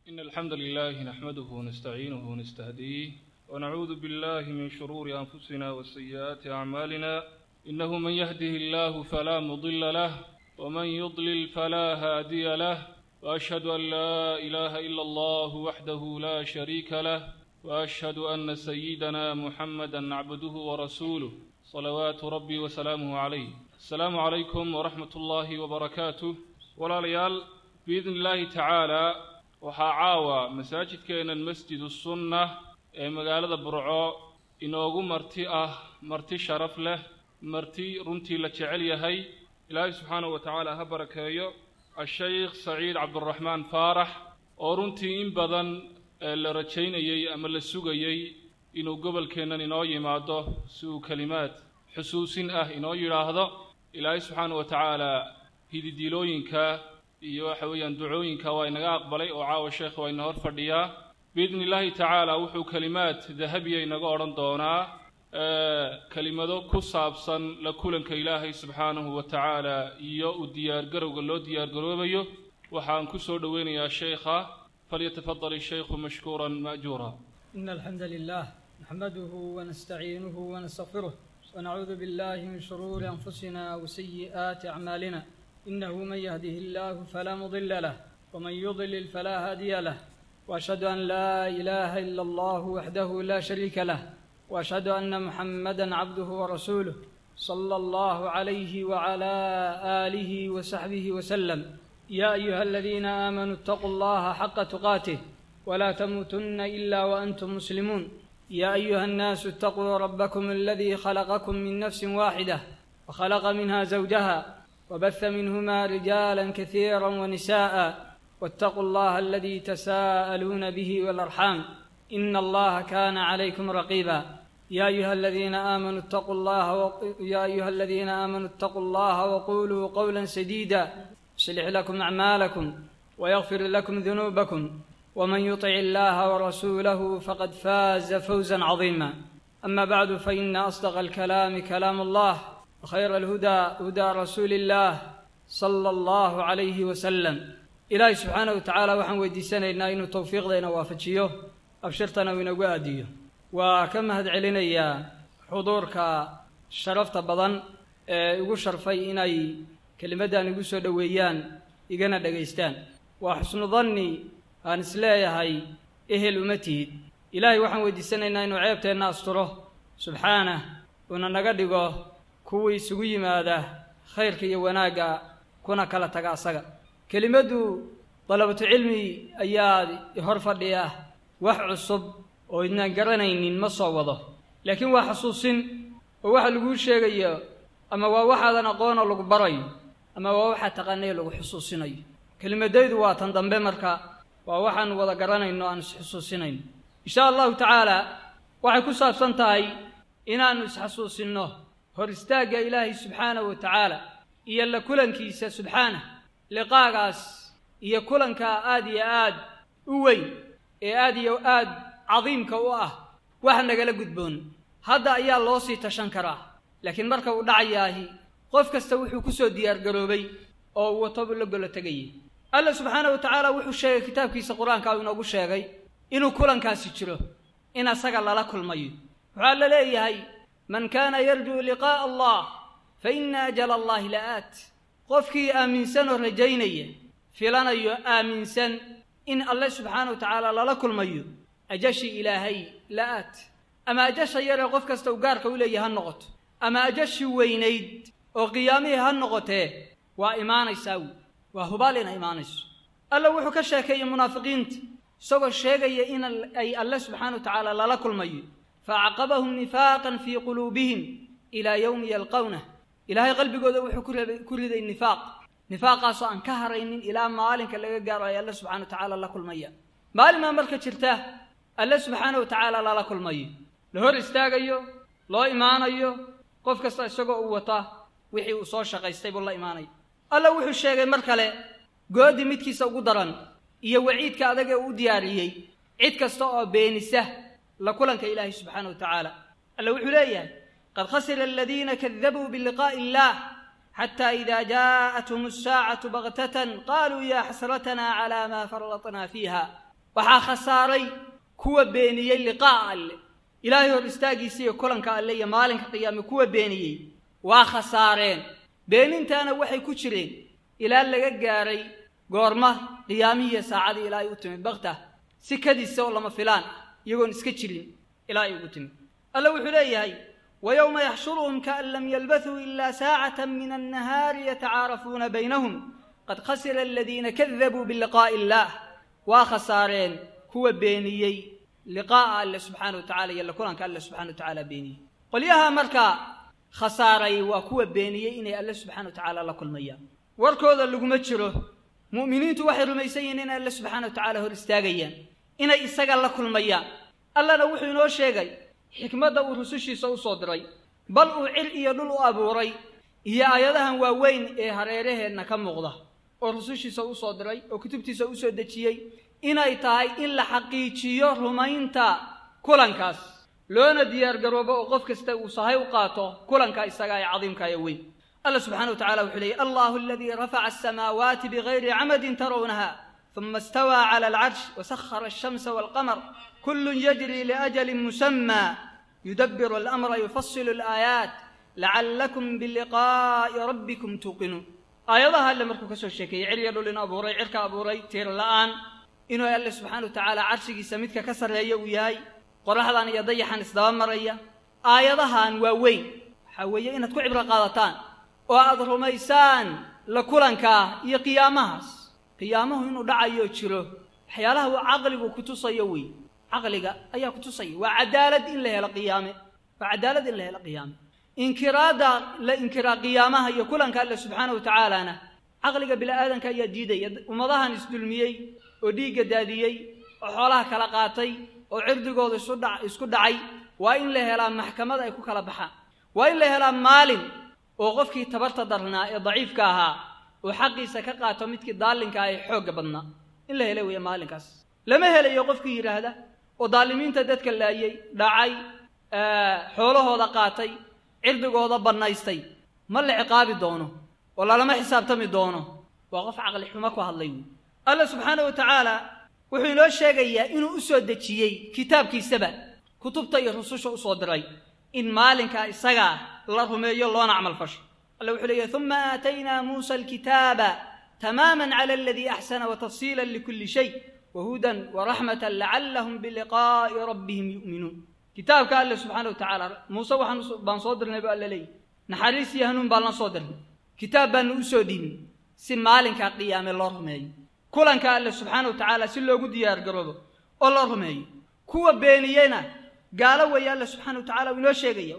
إن الحمد لله نحمده ونستعينه ونستهديه ونعوذ بالله من شرور أنفسنا وسيئات أعمالنا إنه من يهده الله فلا مضل له ومن يضلل فلا هادي له وأشهد أن لا إله إلا الله وحده لا شريك له وأشهد أن سيدنا محمدا عبده ورسوله صلوات ربي وسلامه عليه. السلام عليكم ورحمة الله وبركاته. ولا ليال بإذن الله تعالى وحاعاوى مساجد كان المسجد السنة مقالة برعاء إنه مرتي شرف له مرتي رنتي لتعليه هي إلهي سبحانه وتعالى هبركايو الشيخ سعيد عبد الرحمن فارح ورنتي إن بدن لرجينيي أما لسوغيي إنه قبل كان إنه يماده سو كلمات حسوس إنه يراهده إلهي سبحانه وتعالى هذي ديلوينكا iyo xawayaan ducooyinka waa inaga aqbalay oo caawa sheekh waa inoo fadhiyaa biidni illaahi tacaala wuxuu kalimaad dahabiya inaga odhan doonaa kalimado ku saabsan la kulanka ilaahay subxaanahu wa tacaala iyo u diyaargarowga loo diyaargaroobayo waxaan ku soo dhoweynayaa sheekha falyatafadal الشيخ مشكورا مأجورا. إن الحمد لله نحمده ونستعينه ونستغفره ونعوذ بالله من شرور أنفسنا وسيئات أعمالنا إنه من يهده الله فلا مضل له ومن يضلل فلا هادي له وأشهد أن لا إله إلا الله وحده لا شريك له وأشهد أن محمدًا عبده ورسوله صلى الله عليه وعلى آله وصحبه وسلم. يا أيها الذين آمنوا اتقوا الله حق تقاته ولا تموتن إلا وأنتم مسلمون. يا أيها الناس اتقوا ربكم الذي خلقكم من نفس واحدة وخلق منها زوجها وبث منهما رجالا كثيرا ونساء واتقوا الله الذي تساءلون به والأرحام إن الله كان عليكم رقيبا. يا أيها الذين آمنوا اتقوا الله وقولوا قولا سديدا يصلح لكم أعمالكم ويغفر لكم ذنوبكم ومن يطع الله ورسوله فقد فاز فوزا عظيما. أما بعد فإن أصدق الكلام كلام الله وخير الهدى هدى رسول الله صلى الله عليه وسلم. إلهي سبحانه وتعالى وحن ويديسنا إنه توفيق لنا وافجيه أبشرتنا ونقاديه وكما هد علينا يا حضورك شرفت بضن يقول شرفي إني كلمة يقول سودويان يجنا دقيستان وحسن ظني أن سلايا هاي إهل أمتي. إلهي وحن ويديسنا إنه عيبت الناس تروه سبحانه وننقدقه kuwii isugu yimaada khayrka iyo wanaaga kuna kala taga asaga. kelimadu talabatu cilmi ayaa hor fadhiya wax cusub oo inaan garanaynin ma soo wado laakiin waa xasuusin oo waxa lagu sheegayo ama waa waxaadan aqoon lagu barayo ama waa waxa taqaanay lagu xusuusinayo. kelimadaydu waa tan dambe marka waa waxaan wada garanayno aan xusuusinayn insha Allah taala waxay ku saabsan tahay inaan is xasuusino hor istaaga ilaahay subxaanahu wa tacaala iyo la kulankiisa subxaanahu liqaagaas iyo kulanka aad iyo aad u weyn ee aad iyo aad cadiimka u ah wax nagala gudboon hadda ayaa loo sii tashan karaa laakiin marka uu dhacayaahi qof kasta wuxuu ku soo diyaar garoobay oo uu wato la golo tagay. Allah subxaanahu wa tacaala wuxuu sheegay kitaabkiisa quraanka uu noogu sheegay inuu kulankaasi jiro in asaga lala kulmayo. waxa la leeyahay من كان يرجو لقاء الله فإن أجل الله لآت. قفكي آمن سن ورجيني فلان آمن سن إن الله سبحانه وتعالى لكل ميو أجشي إلهي لآت. أما أجشي يرى قفك استوقارك إليه هالنقط أما أجشي وينيد وقيامي هالنقط وإيمان يساو وهبالنا إيمان يساو. الله وحو كشاكي منافقين سوى الشيء إن أي الله سبحانه وتعالى لكل ميو فعقبهم نفاقا في قلوبهم إلى يوم يلقونه. إلهي قلبي قد وحو كل ذي النفاق نفاقا سواء كهرين إلى مالك اللي قال الله سبحانه وتعالى لكل مية مال ما ملكة شرتاه الله سبحانه وتعالى لكل مية لهور استاغيو لو إيمانيو قف كستا اسغو وتا وحي وسو شقيستay بالله إيماني. الله وحو sheegay mar kale goodi midkiisa ugu daran iyo waciidka adag ee uu diyaariyay cid kasta oo beenisa la kulanka ilaahay subhanahu wa ta'ala. Allah wuxuu leeyahay qad khasira alladhina kadhabu bi liqa'i Allah hatta idha ja'atuhum as-sa'atu baghtatan qalu ya hasratana ala ma farratna fiha waxaa khasaaray kuwa beeniyey liqaa alle ilaahay hor istaagiisa kulanka alle iyo maalinka qiyaame kuwa beeniyey waa khasaareen beenintaana waxay ku jireen ilaa laga gaaray goorma qiyaamihiya saacadii ilaahay u timid baqta si kadiisa oo lama filaan iyagoon iska jirin ilaahay ugu timid alla wuxuu leeyahay ويوم يحشرهم كأن لم يلبثوا إلا ساعة من النهار يتعارفون بينهم قد خسر الذين كذبوا بلقاء الله وخسارين هو بينيي لقاء الله سبحانه وتعالى يلا كلان كالله سبحانه وتعالى بيني قل ياها مركا خساري وكو بينيي إني الله سبحانه وتعالى لكل مياه وركوذا اللي قمتشره مؤمنين توحر ميسين إن الله سبحانه وتعالى هو الاستاقيا إن إستاقى لكل مياه الله نوحي نور شيقي xikmadda uu rusushiisa u soo diray bal uu cil iyo dhul u abuuray iyo aayadahan waaweyn ee hareeraheenna ka muuqda oo rusushiisa u soo diray oo kutubtiisa u soo dejiyey inay tahay in la xaqiijiyo rumaynta kulankaas loona diyaar garoobo oo qof kasta uu sahay u qaato kulanka isaga ee cadiimka ee weyn Allah subhanahu wa ta'ala wuxuu leeyahay Allahu alladhi rafa'a as-samawati bighayri 'amadin tarawnaha thumma istawa 'ala al-'arsh wa sakhkhara ash-shamsa wal-qamar كل يجري لأجل مسمى يدبر الأمر يفصل الآيات لعلكم بلقاء ربكم توقنون آياتها اللي مركو كسو الشيكي عريا لولين أبوري عركا أبوري تير الآن إنه الله سبحانه وتعالى عرشي سميتك كسر لي وياي قرحضان يضيحان إصدام مريا آياتها ووين حويا إنها تكون عبر قادتان وأضر ميسان لكلنكا يقيامهاس قيامه إنه دعا يوتشره حيالها وعقلي وكتوصيوي عقلك أيها كتصي وعدالة إلا هي القيامة وعدالة إلا هي القيامة إنكرادا لإنكرا قيامها يقول أنك الله سبحانه وتعالى أنا عقلك بلا آذن كي يجيدي ومضاها نسدلميي وديق داديي وحولها كلاقاتي وعردقو اسكدعي وإن لها لا محكمة يكون كالبحا وإن لها لا مال وغفكي تبرت درنا ضعيف كاها وحقي سكاقاتو متكي دالين كاي حوق بدنا إلا هي لويا مالكاس لما هي لي يغفكي يرهده وظالمينta dadka laayay dhacay xoolahooda qaatay cirdigooda banaystay ma la ciqaabi doono wala lama xisaabtami doono waa qof aqal xumo ku hadlay Allah subhanahu wa ta'ala wuxuu inoo sheegayaa inuu u soo dejiyay kitaabkiisaba kutubta iyo rususha u soo diray in maalinka isaga la rumeeyo loona amal fasho Allah wuxuu leeyahay thumma atayna Musa al-kitaba tamaman 'ala alladhi ahsana wa tafsilan li kulli shay وهدى ورحمة لعلهم بلقاء ربهم يؤمنون كتابك الله سبحانه وتعالى موسى وحن بان صدر نبي الله لي نحريس يهنون بان صدر كتاب بان أسودين سمالك قيام الله رمي كلن الله سبحانه وتعالى سلو قد يارقربه الله رمي كوا بينينا قالوا ويا الله سبحانه وتعالى ونو شيغيه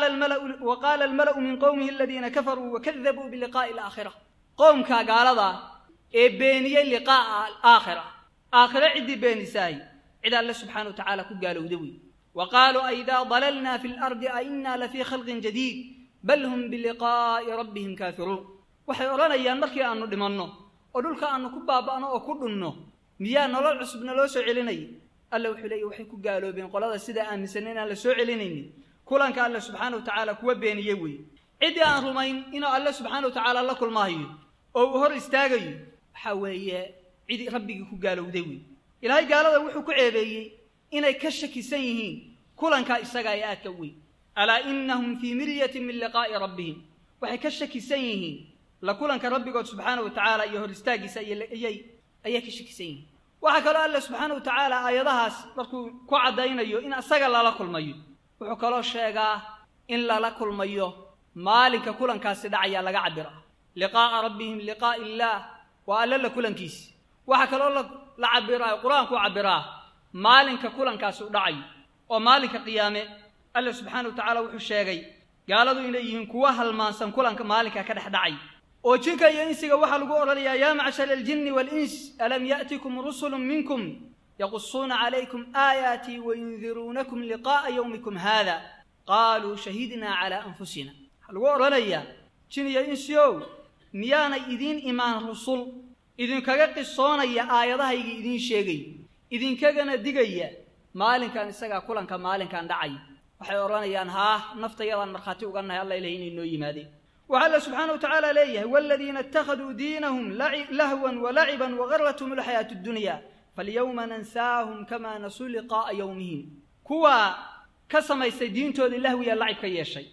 وقال الملأ من قومه الذين كفروا وكذبوا بلقاء الآخرة قوم قالوا بيني لقاء الآخرة آخر عدي بين ساي عدا الله سبحانه وتعالى قالوا دوي وقالوا أئذا ضللنا في الأرض أئنا لفي خلق جديد بل هم بلقاء ربهم كافرون وحيرانا أيام مركي أنو دمانو ودولك أنو كبابانا وكدنو مياه نلال عصبنا لو سوعليني الله وحلي وحيكو قالوا بين قلادة السيدة آمن سنين الله سوعليني كلان كان الله سبحانه وتعالى كوا بين يوي عدي أن رمين إنو الله سبحانه وتعالى لكل ماهي أو هر استاغي حوية عدي ربي كو قالوا دوي إلهي قالوا وحو كعيبي إنay ka shakisan yihiin kulanka isaga ay aadkaway ala innahum fi miryati min liqa'i rabbihim waxay ka shakisan yihiin la kulanka rabbigood subhanahu wa ta'ala iyo hor istaagisa ayay ka shakisan yihiin waxa kale Allah subhanahu wa ta'ala ayadahaas markuu ku cadaynayo in asaga la kulmayo wuxuu kale sheegaa in la kulmayo maalinka kulankaasi dhacaya laga cabira liqa'a rabbihim liqa'i illah wa alla kulankiis waxa kale la cabira quraanku cabira maalinka kulankaas u dhacay oo maalinka qiyaame Allah subhanahu wa ta'ala wuxuu sheegay gaaladu inay yihiin kuwa halmaansan kulanka maalinka ka dhaxdhacay oo jinka iyo insiga waxa lagu oranayaa ya ma'shar al-jinni wal-ins alam ya'tikum rusulun minkum yaqussuna 'alaykum ayati wa yunzirunakum liqa'a yawmikum hadha qalu shahidna 'ala anfusina lagu oranayaa jin iyo insiyo miyaana idin imaan rusul idin kaga qisoonaya aayadahayga idin sheegay idinkagana digaya maalinkan isaga kulanka maalinkan dhacay waxay oranayaan naftayadan marxaati uga nahay Allah ilaahay inoo yimaadeen waxa Allah subhanahu wa ta'ala leeyahay walladina ittakhaduu diinahum lahwan wa la'iban wa gharratuhum alhayatu ad-dunya فاليوم ننساهم كما نسوا لقاء يومهم كوا كسميسay diintooda lahwiya lacib ka yeeshay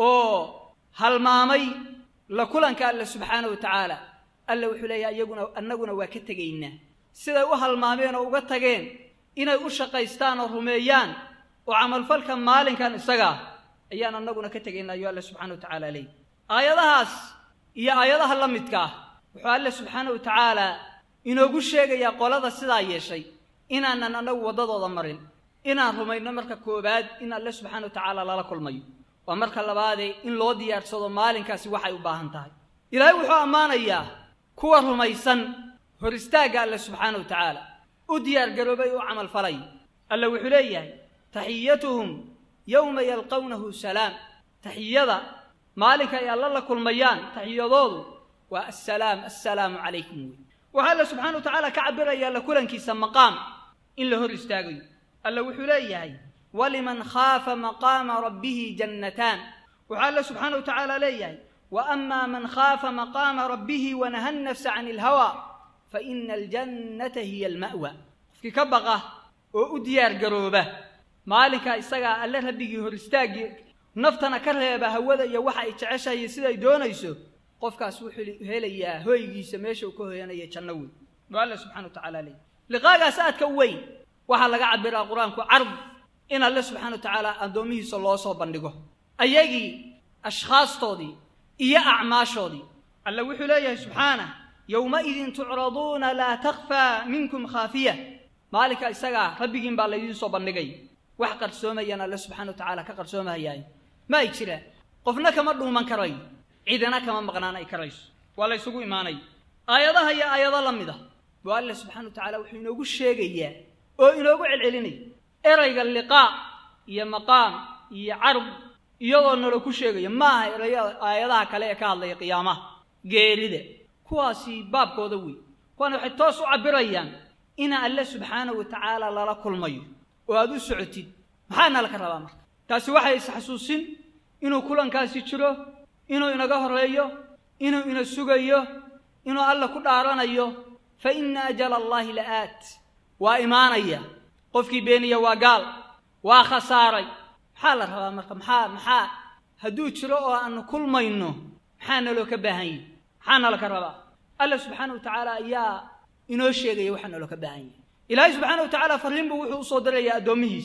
oo halmaamay la kulanka Allah subhanahu wa ta'ala alla wuxuu leeyahay annaguna waa ka tageynaa siday u halmaameen oo uga tageen inay u shaqaystaan oo rumeeyaan oo amal falka maalinkan isaga ayaan annaguna ka tageynaa iyo Allah subhanahu wa ta'ala leey aayadahaas iyo aayadaha la midka wuxuu Allah subhanahu wa ta'ala inoogu sheegaya qolada sidaa yeeshay inaanan anagu wadadooda marin inaan rumayno marka koobaad in Allah subhanahu wa ta'ala la kulmayo waa marka labaad in loo diyaarsado maalinkaasi waxay u baahan tahay ilaahay wuxuu amaanayaa kuwa rumaysan hor istaaga Allah subhanahu wa ta'ala u diyaar garoobay oo amal falay Allah wuxuu leeyahay tahiyyatuhum yawma yalqawnahu salaam tahiyyada maalinka ay Allah la kulmayaan tahiyyadoodu waa assalaamu alaykum waxa Allah subhanahu wa ta'ala ka cabiraya la kulankiisa maqaam in la hor istaagayo Allah wuxuu leeyahay waliman khaafa maqaama rabbih jannatan waxa Allah subhanahu wa ta'ala leeyahay wa amma man khaafa maqaama rabbih wa nahaa an-nafsa 'anil hawa fa innal jannata hiya al-ma'wa fi kabaqa oo u diyaar garooba maalinka isaga Allah rabbigi hor istaagi naftana ka reeba hawada iyo waxa ay jeceshahay sida ay doonayso qofkaas wuxuu helayaa hooygiisa meesha uu ka hooyanaya janno weyn waa Allah subhanahu wa ta'ala leeyahay liqaagaas aadka weyn waxa laga cabiraa quraanku ard in Allah subhanahu wa ta'ala adoomihiisa loo soo bandhigo ayagii ashkhaastoodii iyo acmaashoodii Allah wuxuu leeyahay subhanahu yawma idin tu'raduna la takhfa minkum khafiya malika isaga rabbigiin baa la idin soo bandhigay wax qarsoomayana Allah subhanahu wa ta'ala ka qarsoomayay ma jira qofna kama dhuuman karay cidina kama maqnaan ay karayso wala isugu iimaanay aayadaha iyo aayada lamida waa Allah subhanahu wa ta'ala wuxuu inoogu sheegayaa oo inoogu celcelinay erayga liqaa iyo maqaam iyo arb iyadoo nolo ku sheegaya maaha aayadaha kale ee ka hadlaya qiyaamaha geerida kuwaasi baabkooda weey kuwana waxay toos u cabirayaan ina Allah subhanahu wa ta'ala la kulmayo oo aad u socotid maxaana la ka rabaa marka taasi waxay xasuusin inuu kulankaasi jiro inuu inaga horeeyo inuu ina sugayo inuu Allah ku dhaaranayo fa inna ajala Allah la'at wa imaanaya qofkii beeniya waa gaal waa khasaaray maxaa la rabaa marka maxaa hadduu jiro oo aan kulmayno maxaana loo ka baahan yahay maxaana la ka rabaa Allah subhanahu wa ta'ala ayaa inoo sheegay waxaana loo ka baahan yahay ilaahay subhanahu wa ta'ala fariin buu wuxuu soo dirayaa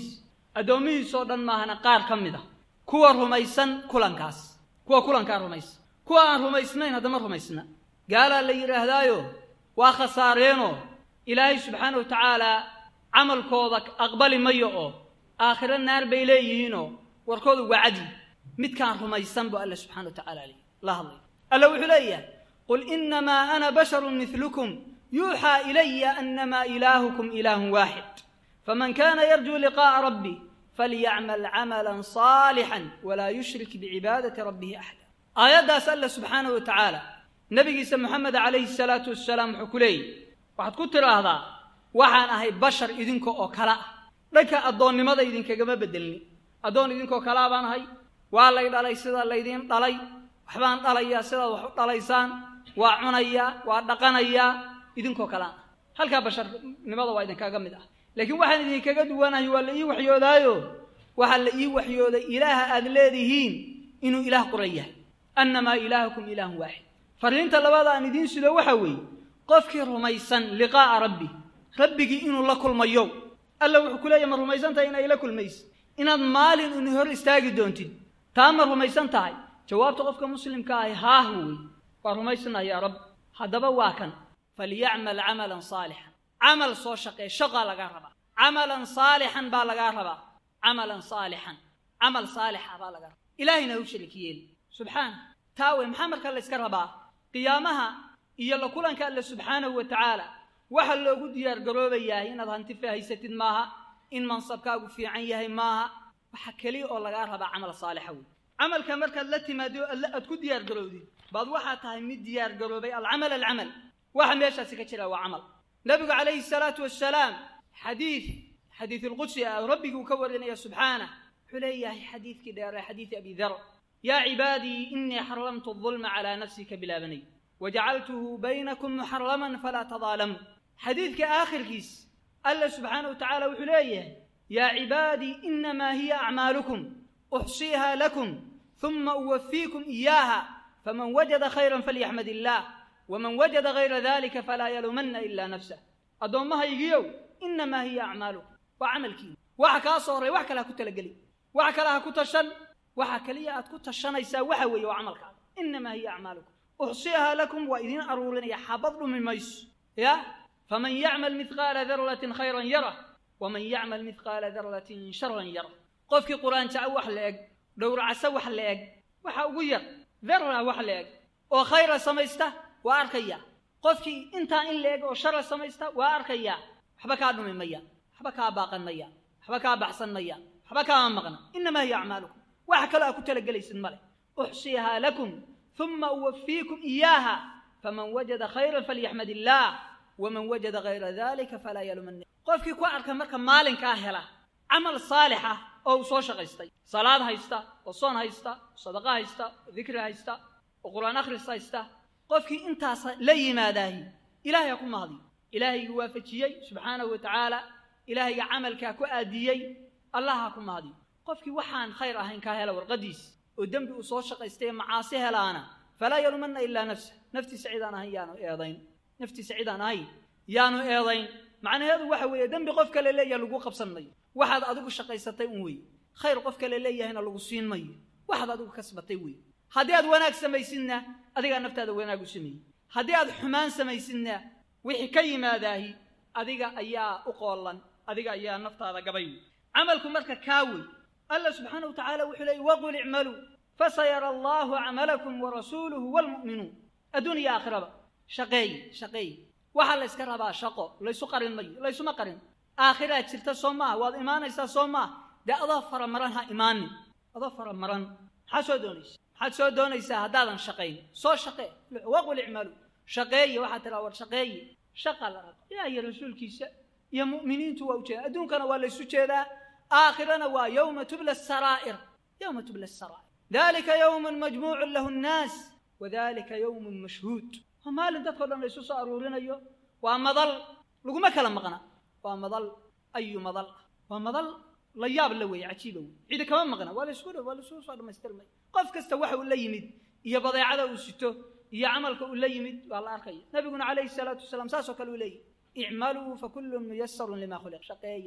adoomihiis oo dhan maahana qaar kamida kuwa rumaysan kulankaas kuwa kulanka rumaysan kuwa aan rumaysnayn hadama rumaysna gaala la yiraahdaayo waa khasaareeno ilaahay subhanahu wa ta'ala amalkooda aqbali mayo oo aakhira naar bay leeyihiino warkoodu waa cadi mid kaan rumaysan buu Allah subhanahu wa ta'ala la hadlay alla wuxuu leeyahay qul inma ana basharun mithlukum yuha ilayya annama ilahukum ilahun wahid faman kana yarju liqa'a rabbi falyamal 'amalan salihan wa la yushrik bi'ibadati rabbih ahada ayadaas Allah subhanahu wa ta'ala nabigiisa Muhammad alayhi salatu wassalam xukulay waxaad ku tiraahdaa waxaan ahay bashar idinka oo kala dhanka adoonnimada idinkagama bedelni adoon idinka oo kala baan ahay waa la dhalay sida la idin dhalay waxbaan dhalayaa sida wax u dhalaysaan waa cunaya waa dhaqanaya idinka oo kala halka basharnimada waa idinkaga mid ah laakiin waxaan idinkaga duwanahay waa la ii waxyoodaayo waxa la ii waxyooday ilaaha aad leedihiin inuu ilaah qurayahay annama ilaahukum ilaahun waahid fariinta labada aan idin sido waxa weey qofkii rumaysan liqaa rabbi rabbigi inuu la kulmayo alla wuxuu kuleeyahay ma rumaysantahay inay la kulmays inaad maalin uu hor istaagi doontid taama rumaysantahay jawaabta qofka muslimka ah haa huwa waa rumaysanahay ya rab hadaba waa kan falyamal 'amalan salihan amal soo shaqee shaqa laga raba amalan salihan baa laga raba amalan salihan amal salih baa laga raba ilaahina uu shirkiyeen subhana taawe maxamed kale iska raba qiyaamaha iyo la kulanka Allah subhanahu wa ta'ala waxa loogu diyaar garoobayaa inaad hanti fahaysatid maaha in mansabkaagu fiican yahay maaha waxa kaliya oo laga raba amal saalix ah amalka marka la timaado aad ku diyaar garoodid baad waxa tahay mid diyaar garoobay al-amal waxa meeshaas ka jira waa amal nabiga alayhi salatu wassalam hadith al-qudsi rabbigu ka warinaya subhanahu xuleeyahay hadithki dheer hadith abi dhar ya ibadi inni haramtu adh-dhulma ala nafsi bila bani وجعلته بينكم محرما فلا تظالموا حديث كآخر كيس الله سبحانه وتعالى وحليه يا عبادي إنما هي أعمالكم أحصيها لكم ثم أوفيكم إياها فمن وجد خيرا فليحمد الله ومن وجد غير ذلك فلا يلومن إلا نفسه أدومها يجيو إنما هي أعمالكم وعملك وحكا صوري وحكا لها كنت لقلي وحكا لها كنت شن وحكا لها كنت شن يساوحا وعملك إنما هي أعمالكم أحصيها لكم وإذن أرولن يحبض من ميس يا فمن يعمل مثقال ذرة خيرا يره ومن يعمل مثقال ذرة شرا يره قفك قرآن تعوح لك دور عسوح لك وحاوير ذرة وحلك وخير سميسته وأركيا قفك أنت إن لك وشر سميسته وأركيا حبك عدو من ميا حبك باقا ميا حبك بحسن ميا حبك مغنى إنما هي أعمالكم وحكى لا كنت لك ليس الملك أحصيها لكم ثم أوفيكم إياها فمن وجد خيرا فليحمد الله ومن وجد غير ذلك فلا يلومن قفك كوارك مركا مالين كاهلة عمل صالحة أو صوش غيستي صلاة هايستا وصون هايستا صدقة هايستا ذكر هايستا وقرآن أخرس هايستا قفك انت لي ما داهي إلهي يكون ماضي إلهي يوافجي سبحانه وتعالى إلهي عملك كؤاديي الله يكون ماضي قفك وحان خير أهين كاهلة ورقديس ودنبي وصوش غيستي معاصيها لانا فلا يلومن إلا نفسه نفتي سعيدانا هي يانو إيضين نفتي سعيدانا هي يانو إيضين معنى هذا وحوية دنبي قفك للي يلقو قبصني واحد أدوك شقيستي وي خير قفك للي هنا لغو سين مي واحد أدوك كسبتي وي هدي أد وناك سميسنا أديك نفتاد وناك سمي هدي أد حمان سميسنا وحي كيما داهي أديك أيا أقولا أديك أيا نفتاد قبيل عملكم مركا كاوي الله سبحانه وتعالى وحلي وقل اعملوا فسيرى الله عملكم ورسوله والمؤمنون الدنيا آخرة شقي وحال اسكرها شقو ليسو قرن مي ليسو مقرن آخرة تشرت صوما والإيمان يسا صوما ده أضافر مرنها إيماني أضافر مرن حسو دونيس هذا شقي صو شقي وقل اعملوا شقي واحد راور شقي شقل يا رسول كيسا يا مؤمنين توجه أدون كان ولا سجدا آخرنا ويوم تبلى السرائر يوم تبلى السرائر ذلك يوم مجموع له الناس وذلك يوم مشهود فما لن تدخل أن يسوس أرورنا يو وأما ظل لقوا ما كلام مغنى وأما ظل أي مظل وأما ظل لياب اللوي عجيبه عيد كمان مغنى ولا سكوره ولا سوس ولا مسترمي قف كستوحي ولا يمد يا بضيعة وسته يا عملك ولا يمد والله أركي نبينا عليه الصلاة والسلام ساسو كلوا لي اعملوا فكل ميسر لما خلق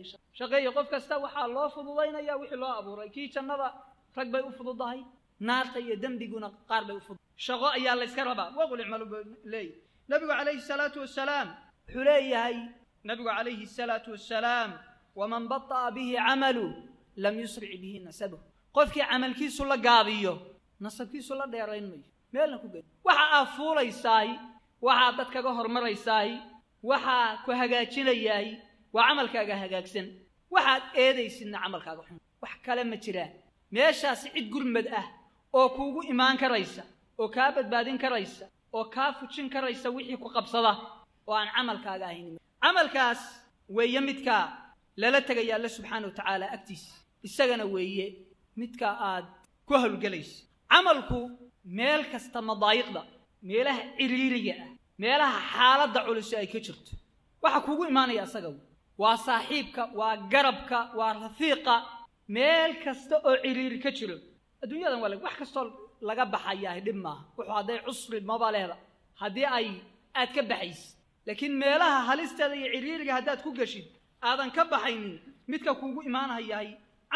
شقي قف كستوحى الله فضلينا يا وحي الله أبو ريكي النظر رقبي أفضل ضهي نار قي دم بيقونا قارب أفضل شقاء يا الله يسكربا وقل اعملوا لي نبي عليه الصلاة والسلام حلي هاي نبي عليه الصلاة والسلام ومن بطأ به عمله لم يسرع به نسبه قفك عمل كيس الله قاضيه نسب كيس الله ديرين مي ميلنا كوغي waxa afuulaysaay waxa dadka ka hormaraysaay waxa ku hagaajinayay waa amalkaaga hagaagsan waxaad eedaysidna amalkaaga xun wax kale ma jiraan meeshaas cid gurmad ah oo kuugu iimaan karaysa oo ka badbaadin karaysa oo ka fujin karaysa wixii ku qabsada oo aan amalkaaga ahayn amalkaas weeye midka lala tagay Allah subhanahu wa ta'ala agtiis isagana weeye midka aad ku hawlgalayso amalku meel kasta madaayiqda meelaha ciriiriga ah meelaha xaaladda culus ay ka jirto waxa kuugu iimaanaya asaga waa saaxiibka waa garabka waa rafiiqa meel kasta oo ciriiri ka jiro adduunyadan wala wax kasta laga baxayaa dhimma wuxuu haday cusri mabaleeda hadii ay aad ka baxays laakiin meelaha halisteeda iyo ciriiriga hadaad ku gashid aadan ka baxaynin midka kuugu iimaanayaa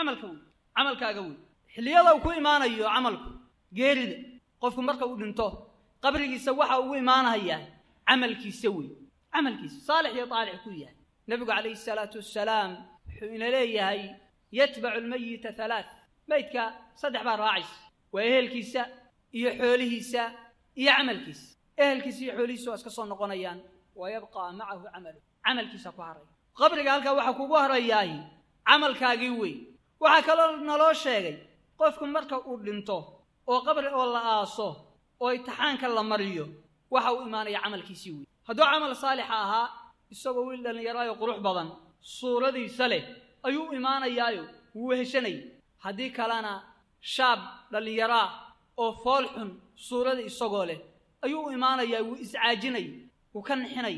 amalkaaga weey xiliyada uu ku iimaanayo amalku geerida qofku marka uu dhinto qabrigiisa waxa uu iimaanayaa amalkiisa weey amalkiisa saalix iyo taalix ku yahay nabiga kaleey salaatu wassalaam wuxuu ina leeyahay yatba'u al-mayyit thalath maydka saddex baa raacis waa ehelkiisa iyo xoolihiisa iyo amalkiisa ehelkiisa iyo xoolihiisa iska soo noqonayaan waa yabqa ma'ahu amalkiisa ku haray qabriga halka waxa kugu harayaay amalkaagii weey waxa kale naloo sheegay qofku marka uu dhinto oo qabri oo la aaso oo imtixaanka la mariyo waxa uu iimaanaya amalkiisii weey haduu amal saalix ahaa isagoo wiil dhalinyaro qurux badan suuradiisa leh ayuu iimaanayaayo wuu heshanay hadii kalena shaab dhalinyaro oo foolxun suurada isagoo leh ayuu iimaanayaa wuu iscaajinay uu kan xinay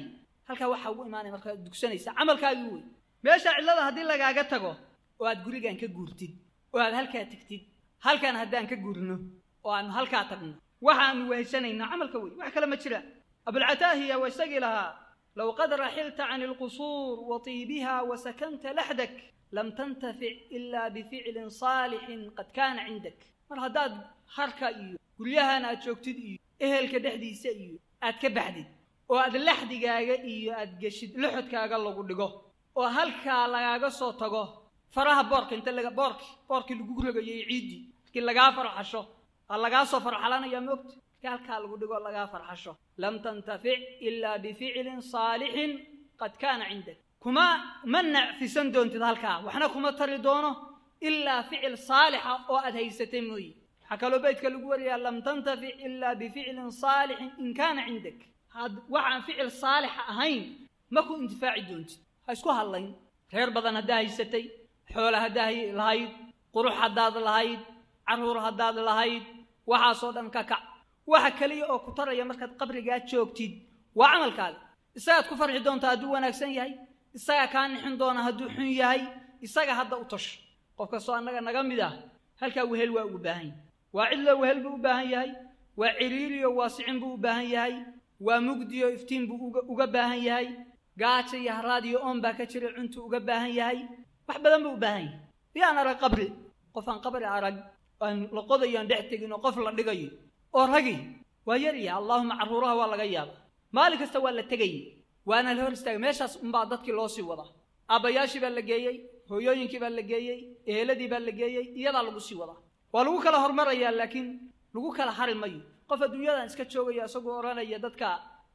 halka waxa ugu iimaanay marka dugsanaysa amalkaagu way meesha cilada hadii lagaaga tago oo aad gurigan ka guurtid oo aad halka tagtid halkan hadaan ka guurno oo aan halka tagno waxaan weysanayna amalka way wax kale ma jira abul ataahiya wasagilaha law qad rahilta 'an al-qusur wa tibiha wa sakanta lahdak lam tantafi' illa bi fi'lin salihin qad kana 'indak mar hadaad harka iyo guryahan aad joogtid iyo ehelka dhexdiisa iyo aad ka baxdid oo aad laxdigaaga iyo aad gashid luxudkaaga lagu dhigo oo halka lagaaga soo tago faraha boorka inta laga boorki lagu rogayay ciidi kii laga farxasho laga soo farxalanaya moogta halka lagu dhigo laga farxasho lam tantafi illa bi fi'lin salihin qad kana 'indak kuma manna fi sandoontid halka waxna kuma tari doono illa fi'l salih oo aad haysatay mooy حكالو بيتك لغوريا لم تنتفع إلا بفعل صالح إن كان عندك هاد وعن فعل صالح أهين ماكو انتفاع دونت هايسكو هاللين غير بدن هداهي ستي حول هداهي الهايد قروح هداد الهايد عرور هداد الهايد وحا صودان كاكا وحا كلي أو كتر يا مركز قبر جات شوكتيد وعمل كال إساقات كفر دونت هدو وناكسن يهي إساقا كان نحن دون هدو حن يهي إساقا هدا أطش قفك سوان نغم ده هلكا وهل وأباهين وعلة وهل بوباهن ياهي وعريري وواسعين بوباهن ياهي ومقدي وإفتين بوباهن ياهي قاتي يهرادي أم باكتر عنتو بوباهن ياهي وحبدا بوباهن يانا را قبري قفان قبري عرق وأن لقضي يندحتك إنه قفل لقي ورقي ويريا اللهم عرورها والله قيابا مالك استوى لتقي وأنا الهور استوى ميشاس مبعضتك اللوسي وضع أباياشي باللقيي هويوينكي باللقيي إهلدي باللقيي يضع لقصي وضع ولو كلا هرمريا لكن لو كلا حرمي قف الدنيا اسكا جوغيا اسغو oranaya dadka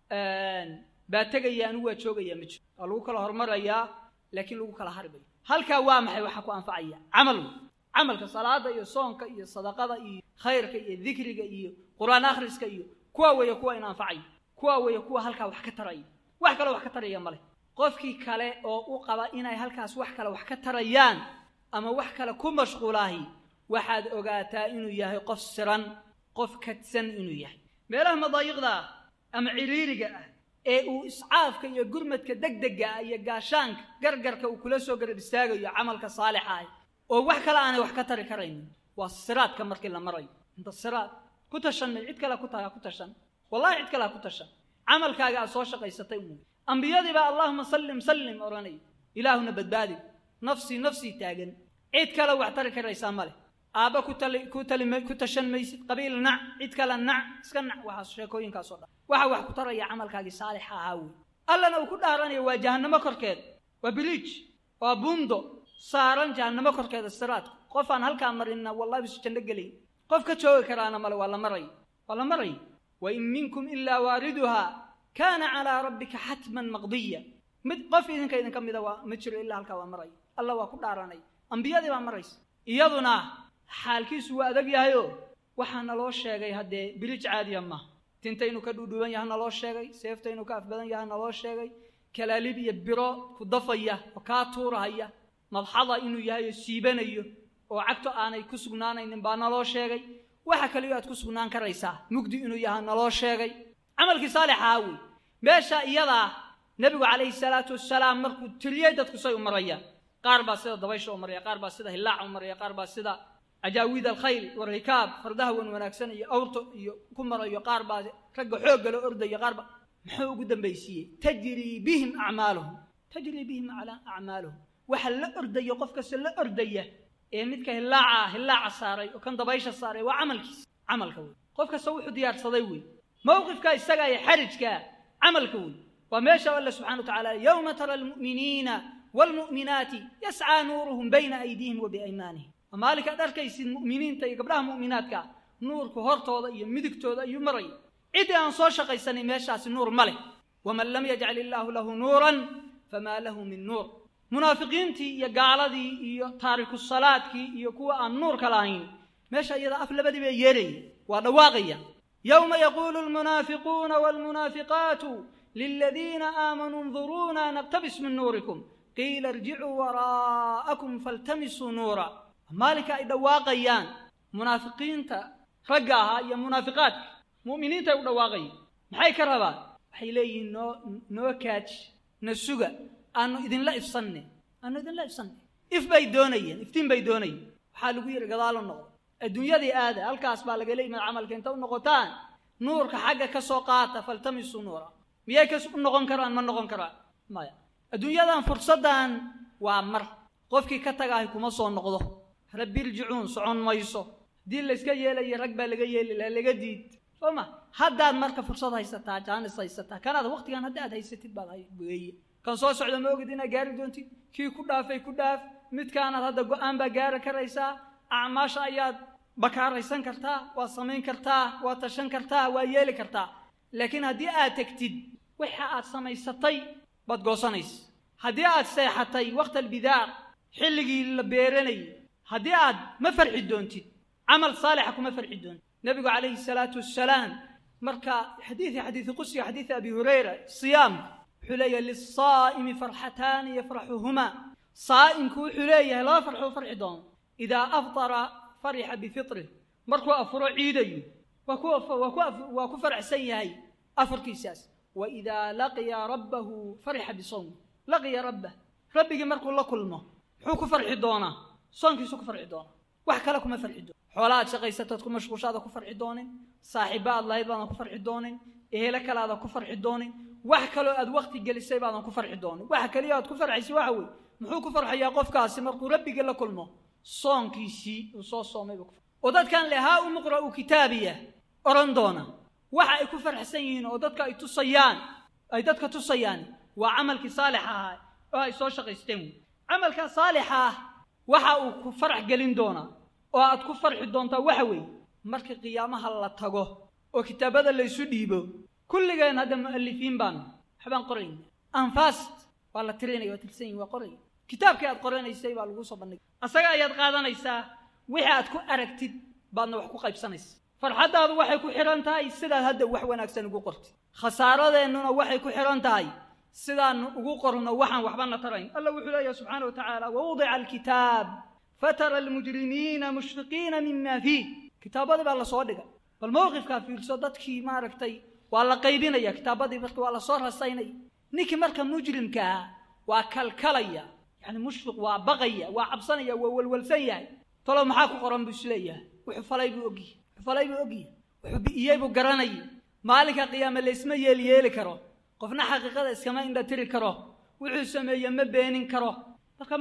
ba tagayaan waa joogaya mid لو كلا هرمريا لكن لو كلا حرمي halka waa maxay waxa ku anfacaya amalka salaada iyo soonka iyo sadaqada iyo khayrka iyo dhikriga iyo quraan akhriska iyo kuwa way kuwa in anfacay kuwa halka wax ka taray wax kale wax ka taraya male qofkii kale oo u qaba inay halkaas wax kale wax ka tarayaan ama wax kale ku mashquulahay waxaad ogaataa inuu yahay qof siran qof kadsan inuu yahay meelaha madaayiqda ama ciriiriga ah ee uu iscaafka iyo gurmadka degdega iyo gaashaanka gargarka uu kula soo garab istaagayo amalka saalix ah oo wax kale aan wax ka tari karayn waa siraadka markii la maray inta siraad ku tashan cid kale ku tashan wallahi cid kale ku tashan amalkaaga soo shaqaysatay anbiyadiiba allahumma sallim oranay ilaahuna badbaadi nafsi taagan cid kale wax tari karaysa male aaba ku tashan maysid qabiil nac cid kale nac iska nac waxa sheekooyinka soo dhan wax ku taraya amalkaagi saalix ah allana uu ku dhaaranay waa jahannamo korkeed waa biliij waa buundo saaran jahannamo korkeed siraad qof aan halka marina wallahi bis janna galay qof ka joogi karaana male wala maray wa in minkum illa wariduha kana ala rabbika hatman maqdiya mid qof idin kamida waa ma jiro illa halka waa maray allah waa ku dhaaranay anbiyadii baa marays iyaduna xaalkiisu waa adag yahayo waxaana loo sheegay hadee biliij caadiya ma tintaynu ka dhuudhuban yahay loo sheegay seeftaynu ka afbadan yahay loo sheegay kalaalib iyo biro ku dafaya oo ka tuuraya madxada inuu yahay siibanayo oo cagto aanay ku sugnaanaynin baa loo sheegay waxa kale oo aad ku sugnaan karaysaa mugdi inuu yahay loo sheegay amalkii saalix ah meesha iyada nabigu kaleey salaatu wassalaam markuu tiriyay dadku say u marayaan qaar baa sida dabaysho u maraya qaar baa sida hilaac u maraya qaar baa sida ajaawid al-khayl warikaab fardaha wanaagsan iyo awrto iyo ku marayo qaar baa rag xoog galo ordaya qaar baa muxuu ugu dambeysiyay tajri bihim ala a'maluhum waxa la ordayo qofka si la ordaya ee midka hilaaca saaray oo kan dabaysha saaray waa amalka qofka soo wuxuu diyaarsaday mowqifka isaga ay xarijka amalka wa meesha Allah subhanahu wa ta'ala yawma tara al-mu'minina wal-mu'minat yas'a nuruhum bayna aydihim wa biaymanihim مالك أدركيس المؤمنين تي قبلها مؤمنات كا نور كهرتودا iyo midigtooda ayuu maray cid aan soo shaqaysanay meeshaas nuur male ومن لم يجعل الله له نورا فما له من نور منافقينتي iyo gaaladii iyo taariku salaadkii iyo kuwa aan nuur ka lahayn meesha iyada af labadii bay yeeray waa dhawaaqaya يوم يقول المنافقون والمنافقات للذين آمنوا انظرونا نقتبس من نوركم قيل ارجعوا وراءكم فالتمسوا نورا مالك أي دواقيان منافقين رجعها يا منافقات مؤمنين تدواقي محي كربا waxay leeyihiin noo kaaj na suga aanu idinla ifsanne if bay doonayeen iftiin bay doonayeen waxaa lagu yidhi gadaal u noqdo adduunyadii aada halkaas baa laga leeyimaad camalka inta u noqotaan nuurka xagga ka soo qaata faltamisu nuura miyay ka noqon karaan ma noqon karaan maya adduunyadan fursaddan waa mar qofkii ka tagaahay kuma soo noqdo rabbi irjicuun socon mayso haddii layska yeelayo rag baa laga yeeli lahaa laga diid soo ma haddaad marka fursad haysataa jaanis haysataa kanaad waqtigan haddaad haysatid baad weeye kan soo socda ma ogid inaad gaari doontid kii ku dhaafay ku dhaaf midkaanaad hadda go-aan baa gaari karaysaa acmaasha ayaad bakaaraysan kartaa waa samayn kartaa waa tashan kartaa waa yeeli kartaa laakiin haddii aad tegtid waxa aad samaysatay baad goosanaysa haddii aad seexatay waqti albidaar xilligii la beeranayay haddii aad ma farxi doontid camal saalixa kuma farxi doontid nabigu calayhi salaatu wassalaam marka xadiiث qudsi xadiiث abi hurayra siyaam wuxuu leeyahay liلsaa'imi farxataani yafraxuhumaa saa'imku wuxuu leeyahay laba farxo farxi doono idaa aftara farixa bifiطrih markuu afuro ciidayo waa ku farxsan yahay afurkiisaas waidaa laqiya rabbahu farixa bisawmi laqiya rabbah rabbigii markuu la kulmo muxuu ku farxi doonaa soonkiisu ku farxi doonaa wax kale kuma farxi doono xoolo aad shaqaysatood ku mashquushaada ku farxi doonin saaxiibo aad lahayd baadan ku farxi doonin ehelo kale aadan ku farxi doonin wax kaloo aad waqti gelisay baadan ku farxi doonin waxa kaliya aad ku farxaysay waxa weeye muxuu ku farxayaa qofkaasi markuu rabbigii la kulmo soonkiisii uu soo soomay oo dadkan lehaa u muqra'u kitaabiya oran doona waxa ay ku farxsan yihiin oo dadka ay dadka tusayaan waa camalkii saalix ahaa oo ay soo shaqaysteen camalka saalixa ah waxa uu ku farx gelin doona oo aad ku farxi doontaa waxa weeye markii qiyaamaha la tago oo kitaabada la isu dhiibo kulligeen hadda mu'allifiin baan waxbaan qorayn anfast waa la tirinaya waa tirsan waa qoray kitaabkii aad qoranaysay baa lagu soo bandhigay asaga ayaad qaadanaysaa wixii aad ku aragtid baadna wax ku qaybsanaysaa farxadaadu waxay ku xiran tahay sidaad hadda wax wanaagsan ugu qortid khasaaradeenuna waxay ku xiran tahay sidaan ugu qorno waxaan waxbana tarayn alla wuxuu leeyahay subxaanahu wa tacaala wawdica alkitaab fatara almujrimiina mushfiqiina mima fiih kitaabadii baa la soo dhigay bal mowqifkaa fiirso dadkii maaragtay waa la qaybinaya kitaabadii marka waa la soo rasaynaya ninkii marka mujrimkaa waa kalkalaya yani mushfiq waa baqaya waa cabsanaya waa walwalsan yahay talo maxaa ku qoran buu isleeyahay wuxuu falay buu ogyahay wuxuu bi'iyey buu garanayay maalinka qiyaame laysma yeeli karo qofna xaqiiqada iskama indha tiri karo wuxuu sameeye ma beenin karo marka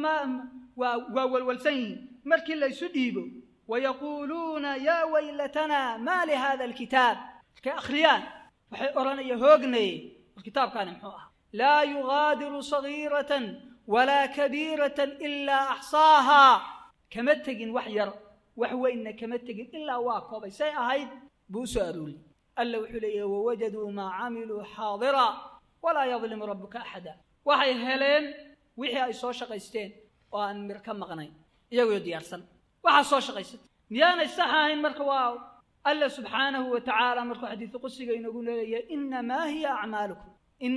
waa walwalsan yihiin markii la isu dhiibo wayaquuluuna yaa waylatanaa maa lihada alkitaab markay akhriyaan waxay odhanaya hoognaye war kitaabkaani muxuu ah laa yugaadiru sagiiratan walaa kabiiratan ilaa axsaahaa kama tegin wax yar wax weynna kama tegin ilaa waa koobay say ahayd buu soo arooriyey alla wuxuu leeyahay wawajaduu maa camiluu xaadira walaa yadlimu rabbuka axada waxay heleen wixii ay soo shaqaysteen oo aan mir ka maqnayn iyagoo diyaarsan waxaa soo shaqaysatay miyaanay sax ahayn marka waa alla subxaanahu wa tacaala markuu xadiisu qudsiga inoogu leeyahay innamaa hiya acmaalukum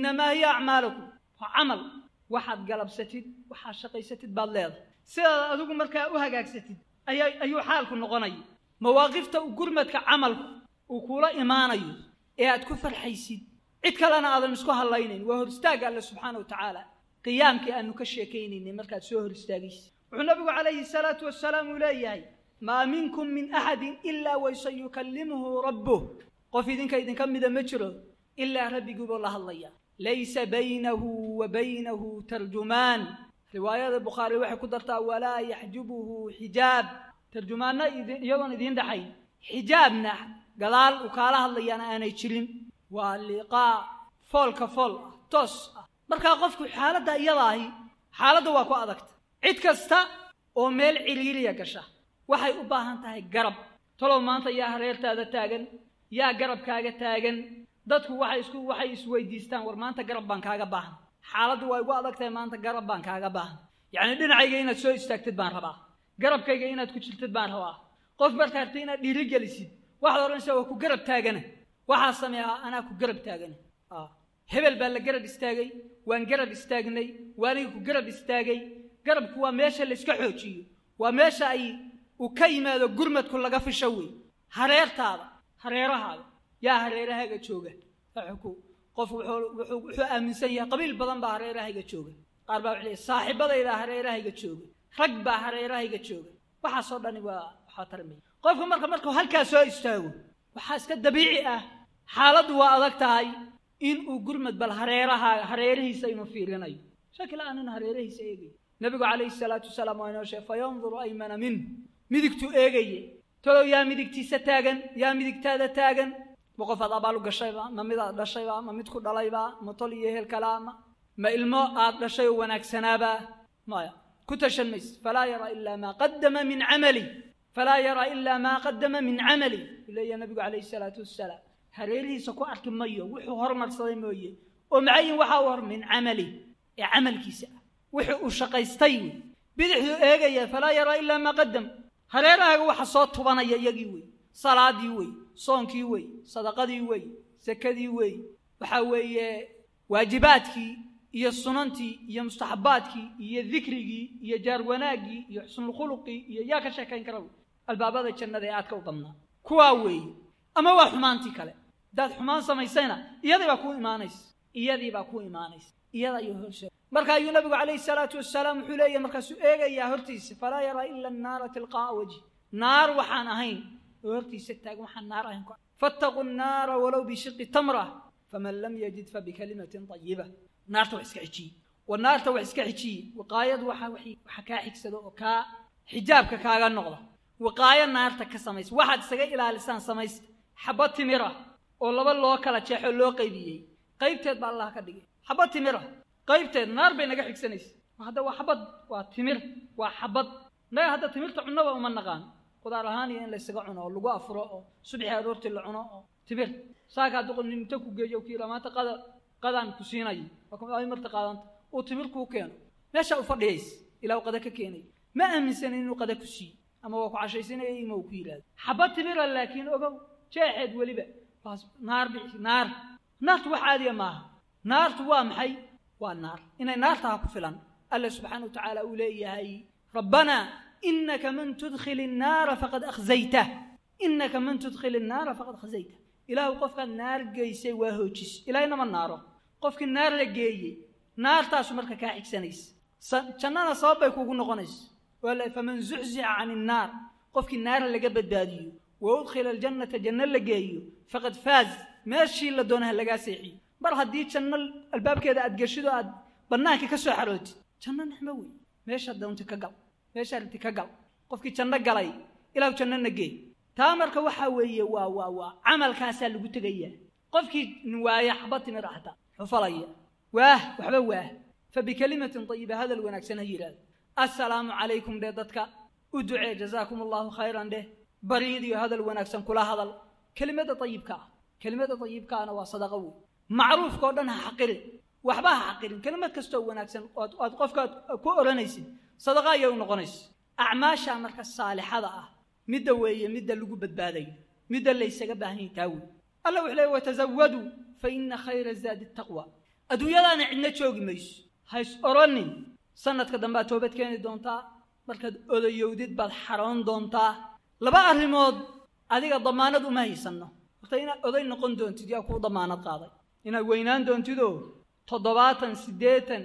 waa camal waxaad galabsatid waxaad shaqaysatid baad leedahay sidaad adigu markaa u hagaagsatid ayuu xaalku noqonaya mawaaqifta u gurmadka camalku uu kula imaanayo ee aad ku farxaysid cid kalena aadan isku hadlaynayn waa hor istaagga alle subxaana wa tacaala qiyaamkii aanu ka sheekaynaynay markaad soo hor istaagaysid wuxuu nabigu calayhi salaatu wassalaam uu leeyahay maa minkum min axadin ilaa waysayukallimuhu rabbuh qof idinka mida ma jiro ilaa rabbiguubuu la hadlaya laysa baynahu wa baynahu tarjumaan riwaayada bukhaari waxay ku dartaa walaa yaxjubuhu xijaab tarjumaanna iyadoon idiin dhaxayn xijaabna gadaal uu kaala hadlayaan aanay jirin waa liqaa foolka fool ah toos ah markaa qofku xaaladda iyadaahi xaaladda waa ku adagta cid kasta oo meel ciriiriya gasha waxay u baahan tahay garab talow maanta yaa hareertaada taagan yaa garabkaaga taagan dadku waxay isweydiistaan war maanta garab baan kaaga baahan xaaladdu way ugu adag tahay maanta garab baan kaaga baahan yacni dhinacayga inaad soo istaagtid baan rabaa garabkayga inaad ku jirtid baan rabaa qof markaa rabtay inaad dhiirigelisid waxaad odhanaysaa waa ku garab taagana waxaa sameeyaa anaa ku garab taagana hebel baa la garab istaagay waan garab istaagnay waaniga ku garab istaagay garabku waa meesha layska xoojiyo waa meesha uu ka yimaado gurmadku laga fisho wey hareerahaada yaa hareerahaaga jooga qof wuxuu aaminsan yahay qabiil badan baa hareerahayga jooga qaar baa wixii saaxiibadayda hareerahayga jooga rag baa hareerahayga jooga waxa soo dhani waa waxa tarmay qofka marka halka soo istaago waxa iska dabiici ah xaaladu waa adag tahay in uu gurmad bal hareerihiisa inuu fiirinayo shakil aanan hareerihiisa eegay nabigu calayhi salaatu wasalaam waa inoo sheegay fayanzuru aymana min midigtu eegaye tolo yaa midigtiisa taagan yaa midigtaada taagan boqofaad abaalu gashayba ma mid aad dhashayba ma mid ku dhalayba ma tol iyo hel kalaama ma ilmo aad dhashay wanaagsanaaba maya ku tashanmays falaa yara ilaa maa qaddama min camali falaa yara ilaa maa qaddama min camali ilaya nabigu calayhi salaatu wasalaam hareerihiisa ku arki mayo wuxuu hormarsaday mooye oo macayin waxa uu hor min camali ee camalkiisa wuxuu u shaqaystay bidixdu eegaya falaa yara ilaa maa qaddam hareerahaaga waxa soo tubanaya iyagii wey salaadii wey soonkii wey sadaqadii wey zakadii wey waxa weeye waajibaadkii iyo sunantii iyo mustaxabaadkii iyo dhikrigii iyo jaar wanaagii iyo xusnul khuluqi iyo yaa ka sheekayn kara albaabada jannada ee aad ka u badnaa kuwaa wey ama waa xumaantii kale dad xumaan samaysayna iyadii baa ku imaanaysa iyada ayuu horshay marka ayuu nabigu calayhi salaatu wasalaam wuxuu leeyahay markaasuu eegayaa hortiisa falaa yaraa ila annaara tilqaa'a wajhi naar waxaan ahayn oo hortiisa taagan waxaan naar ahayn fattaqu nnaara walow bishiqi tamra faman lam yajid fabikalimatin tayiba naarta wax iska xijiye wanaarta wax iska xijiye waqaayad waxa kaa xigsado oo kaa xijaabka kaaga noqda waqaaya naarta ka samaysa waxaad isaga ilaalisaan samaysta xabad timira oo laba loo kala jeexo loo qaybiyey qaybteed baa Allah ka dhigay xabad timira qaybteed naar bay naga xigsanaysa hadda waa xabad waa timir waa xabad naga hadda timirta cunada uma naqaan qudaar ahaan iyo in la isaga cuno oo lagu afuro oo subaxii aroortii la cuno oo timir saaka duqon inta ku geeyo kiila maanta qadan ku siinay ay marta qaadanta oo timir ku keeno meesha u fadhiyeys ilaa qada ka keenay ma aaminsan inuu qada ku sii ama waa ku cashaysanay ima ku yiraahdo xabad timir laakiin ogow jeexeed waliba bas naartu wax caadi ma aha naartu waa maxay waa naar inay naarta ku filan Allah subhanahu wa ta'ala uu leeyahay rabbana innaka man tudkhil an-nar faqad akhzaytah innaka man tudkhil an-nar faqad khazaytah ilaahu qofka naar geysay waa hoojis ilaahina ma naaro qofka naar la geeyay naartaas marka ka xigsanaysa jannada sabab kuugu noqonaysa wala faman zuhzi'a 'an an-nar qofka naar laga badbaadiyo wa udkhila al-jannata janna la geeyo faqad faaz meeshii la doonaha laga seexi bar hadii janna albaabkeeda aad gashido aad banaanka ka soo xarooti janna nixma wey meesha doonta ka gal meesha inta ka gal qofkii janna galay ilaa janna nagee taa marka waxa weeye waa amalkaas lagu tagayaa qofkii waaya xabati miraahta xufalaya waxba fa bi kalimatin tayyiba hada alwanaagsan hayiraad assalaamu alaykum dadka u ducee jazaakumullahu khayran bariidi hada alwanaagsan kula hadal kalimada tayyibka ana waa sadaqa macruuf ko dhan xaqirin waxba xaqirin kalimad kasto wanaagsan oo qofka ku oranaysid sadaqa ay noqonayso acmaasha marka saalixada ah midda weeye midda lagu badbaaday midda la isaga baahan yahay Allah wuxuu leeyahay tazawwadu fa inna khayra zadi taqwa adduunyadana cidna joogi mayso hays oranin sanadka dambe toobad keeni doontaa marka odayowdid baad xaroon doontaa laba arrimood adiga damaanad uma haysano waqti inaad oday noqon doontid yaa ku damaanad qaaday inaad weynaan doontido 70 80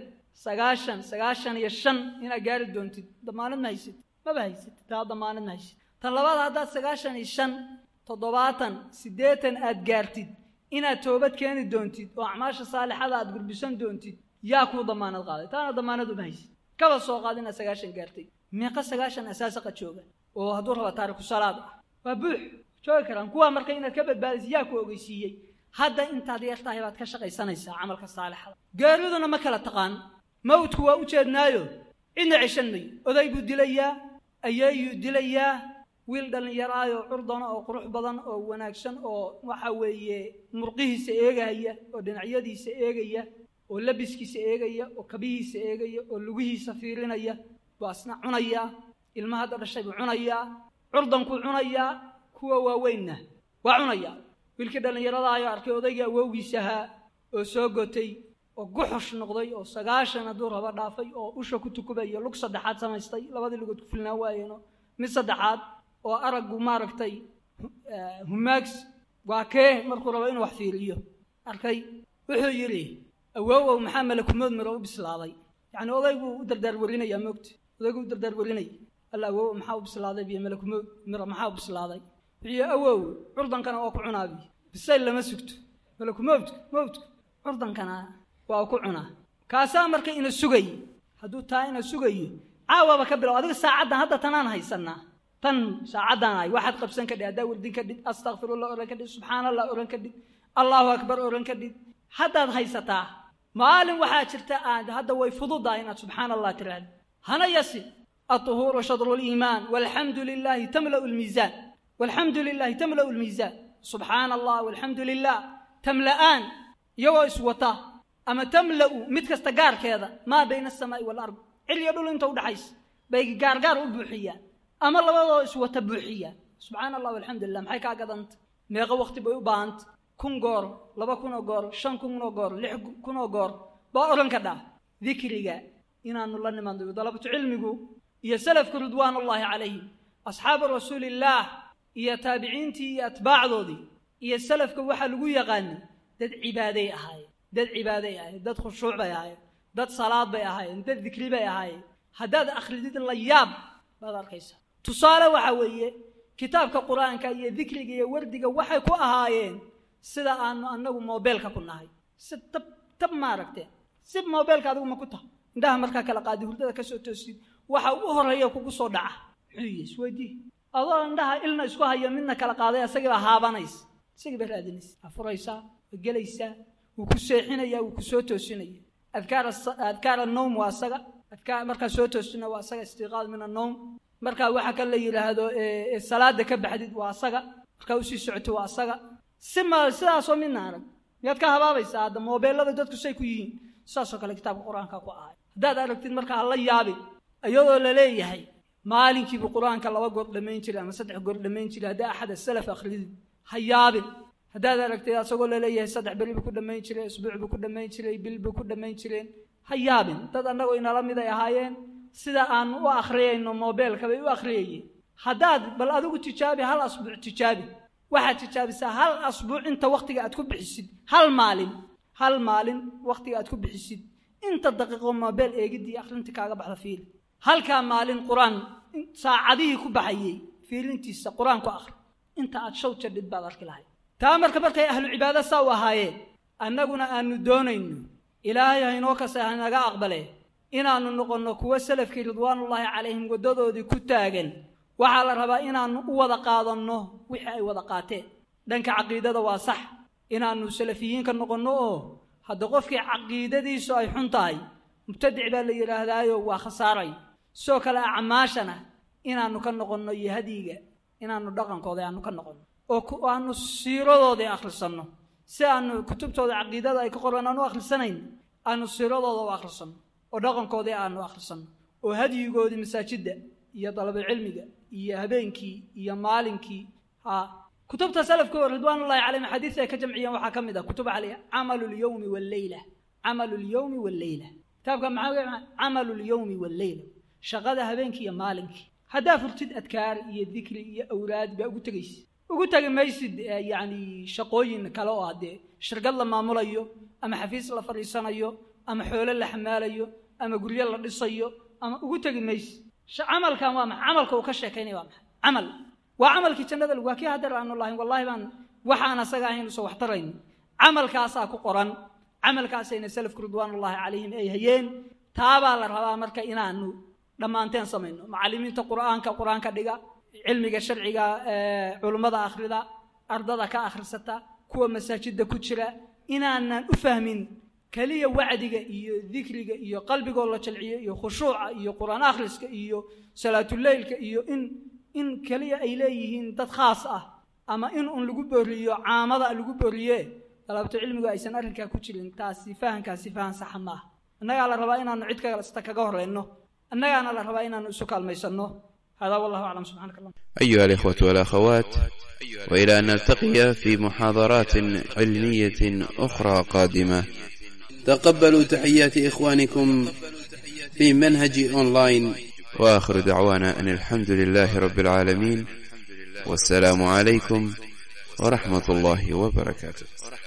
95 inaad gaari doontid damaanad ma haysid ma haysid taa damaanad ma haysid tan labaad haddaad 95 70 80 aad gaartid inaad toobad keeni doontid oo acmaasha saalixada aad gurbisan doontid yaa ku damaanad qaaday taana damaanad uma haysid kaba soo qaadina 90 gaartay meeqa 90 asaasaqa jooga oo hadduu raba taariikhu salaad waa buux joogi karaan kuwa marka inaad ka badbaadis yaa ku ogeysiiyey hadda intaad yartahay baad ka shaqaysanaysaa amalka saalixada gaariduna ma kala taqaan mawdku waa u jeednaayo cidna cishanay oday buu dilayaa ayayuu dilayaa wiil dhalinyaraayo curdana oo qurux badan oo wanaagsan oo waxa weeye murqihiisa eegaya oo dhinacyadiisa eegaya oo labiskiisa eegaya oo kabihiisa eegaya oo lugihiisa fiirinaya waasna cunaya ilmaha dhashay buu cunaya curdanku cunaya kuwa waaweynna waa cunaya wiilka dhalinyarada arkay odayga awowgiisaha oo soo gotay oo guxush noqday oo 90 haduu raba dhaafay oo usha ku tukubayo lug saddexaad samaystay labadii lugood ku filnaa waayeen mid saddexaad oo aragu maaragtay humaags waa kee markuu rabo inuu wax fiiriyo arkay وحيري أوه محمد لكم مدمر بسلاضي يعني أضيقوا دردار وريني يا موت أضيقوا دردار وريني الله أوه محاو بسلاضي بيه ملك مدمر محاو بسلاضي هي أوه عرضا كان واقعنا بي بالسيل لما سكتوا ملك موت عرضا كان واقعنا كاسامر كإن السجي هدو تاين السجي عاوة بكبر هذا الساعة هذا تنان هاي سنة تن ساعة هاي واحد قبسن كده أدور دين كده أستغفر الله أورن كده سبحان الله أورن كده الله أكبر أورن كده حتى هاي ستا معلم واحد شرتا هذا ويفضل داينا سبحان الله تعالى هنا يسي الطهور شطر الإيمان والحمد لله تملأ الميزان والحمد لله تملأ الميزان سبحان الله والحمد لله تملأان يوس وطا أما تملأ متكستجار كذا ما بين السماء والأرض اللي يقول أنت ودحيس بيجي جار وبوحية أما الله يوس وتبوحية سبحان الله والحمد لله محيك عقدنت ميغا وقت بيوبانت كون غور لبا كونو غور شان كونو غور لح كونو غور بأورن كذا ذكرية إن الله نمان دو طلبت علمه يا سلف رضوان الله عليهم أصحاب رسول الله يا تابعينتي يا أتباع ذودي يا سلف كوحة لقوا يغني دد عبادي هاي دد عبادي هاي دد خشوع بي هاي دد صلاة بي هاي دد ذكري بي هاي هداد أخلدت اللياب هذا القيس تصالة وحوية كتابك قرآن كي ذكرك يا وردك وحي كو أهايين سيدا أنه موبيلك كنا هاي ست تب ماركتين سيب موبيلك هذا ما كنت ده مركا كلا قادي هردada ka soo toosid waxa uu horeeyo kugu soo dhaca xiyis weydii adoo indhaha ilna isku haya midna kala qaaday asaga haabanays isaga baraadinays afuraysa galaysa uu ku seexinaya uu ku soo toosinaya adkaar an-nawm waa asaga adkaar marka soo toosina waa asaga istiqaad min an-nawm marka waxa kale yiraahdo salaada ka baxdid waa asaga marka uu sii socoto waa asaga sidaas oo midna arag yaad ka habaabaysa hada mobilada dadku say ku yihiin saasoo kale kitaabka quraanka ku ahay hadaad aragtid marka la yaabin ayadoo la leeyahay maalinkii quraanka laba goor dhameyn jiray ama saddex goor dhameyn jiray hada axad salaf akhrid hayaabin hadaad aragtid asagoo la leeyahay saddex bari ku dhameyn jiray isbuuc ku dhameyn jiray bil ku dhameyn jireen hayaabin dad anagoo ina la mid ay ahaayeen sida aan u akhriyayno mobilka bay u akhriyay hadaad bal adigu tijaabi hal asbuuc tijaabi waxa tijaabisaa hal asbuuc inta waqtiga aad ku bixisid hal maalin waqtiga aad ku bixisid inta daqiiqo mobil eegidii akhrinta kaaga baxda fiil halka maalin quraan saacadii ku baxayay fiilintiisa quraan ku akhri inta aad show jadid baad arki lahayd taa markay ahlu cibaada soo wahaayeen annaguna aanu doonayno ilaahay inoo ka saahanaga aqbale inaanu noqono kuwa salafkii ridwaanullaahi calayhim wadadoodii ku taagan waxa la rabaa inaanu u wada qaadano wixii ay wada qaateen dhanka aqeedada waa sax inaanu salafiyiin ka noqono oo hada qofkii aqeedadiisu ay xun tahay mubtadic baa la yiraahdaayo waa khasaaray soo kala acmaashana inaanu ka noqono yahdiga inaanu dhaqankooda aanu ka noqono oo aanu siiradooda akhrisano si aanu kutubtooda aqeedada ay ka qoraan aanu akhrisanayn aanu siiradooda akhrisano oo dhaqankooda aanu akhrisano oo hadigoodi masaajida iyo dalab cilmiga iyo habeenkii iyo maalinkii كتبت سلف رضوان الله عليهم حديثة كجمعية وحكمدة كتب عليه عمل اليوم والليلة تبقى معاوية عمل اليوم والليلة شغلها بينك يا مالك هدا فرتد أذكار يا ذكر يا أولاد وقلت ما يسد يعني شقوين كلاو هدي شرق الله ما ملايو أما حفيظ الله فريسان أيو أما حول الله حمال أيو أما قرية الله رصيو أما وقلت ما يسد عمل كان وامح عمل كوكشة كيني وامح عمل وعمل كتنده الواقع هذا عن الله والله بان وحنا سجاهين سو احترين عمل كاسا كقران عمل كاسين سلف رضوان الله عليهم اي هيين تابع لربا marka inaanu dhamaanteen sameeyno macallimiinta quraanka dhiga cilmiga sharciga culimada akhrida ardada ka akhrisata kuwa masaajida ku jira inaanan u fahmin kaliya wacdiga iyo dhikriga iyo qalbiga la jilciyo iyo khushuuca iyo quraan akhriska iyo salaatul leylka iyo in kaliya ay leeyihiin dad khaas ah ama in lagu booriyo caamada lagu booriye talabta cilmiga aysan arrinka ku jirin taasi fahankaasi fahan sax ma annaga la rabaa inaanu cid kaga horeyno annagana la rabaa inaanu isu kaalmaysano هذا والله أعلم سبحانك اللهم. أيها الإخوة والأخوات، وإلى أن نلتقي في محاضرات علمية أخرى قادمة، تقبلوا تحيات إخوانكم في منهج أونلاين، وآخر دعوانا أن الحمد لله رب العالمين، والسلام عليكم ورحمة الله وبركاته.